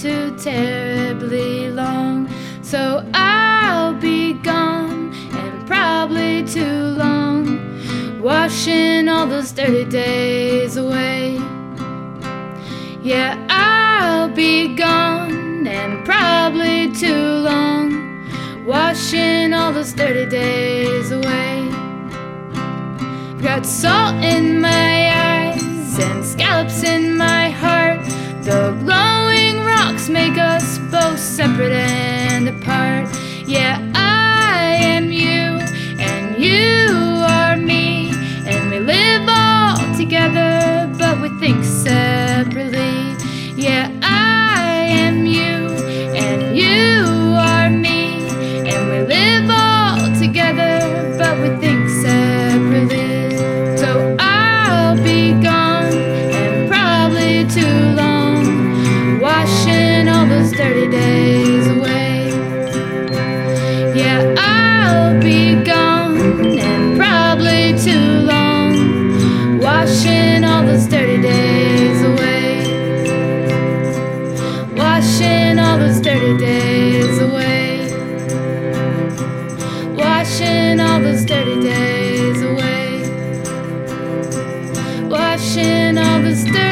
too terribly long. So I'll be gone, and probably too long, washing all those dirty days away. Yeah, I'll be gone, and probably too long, washing all those dirty days away. Got salt in my eyes and scallops in my heart. The glowing rocks make us both separate and apart. Yeah, I am you and you are me, and we live all together but we think separately. Yeah, I am you and you are me, and we live all together but we think separately. So I'll be gone, and probably too long, washing all those dirty days away. Yeah, I'll be gone, and probably too long, washing all those dirty days away. Washing all those dirty days away. Washing all those dirty days away. Washing all those dirty